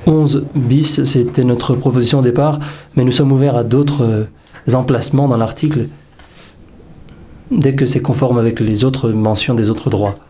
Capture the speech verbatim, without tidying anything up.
onze bis, c'était notre proposition au départ, mais nous sommes ouverts à d'autres euh, emplacements dans l'article dès que c'est conforme avec les autres mentions des autres droits.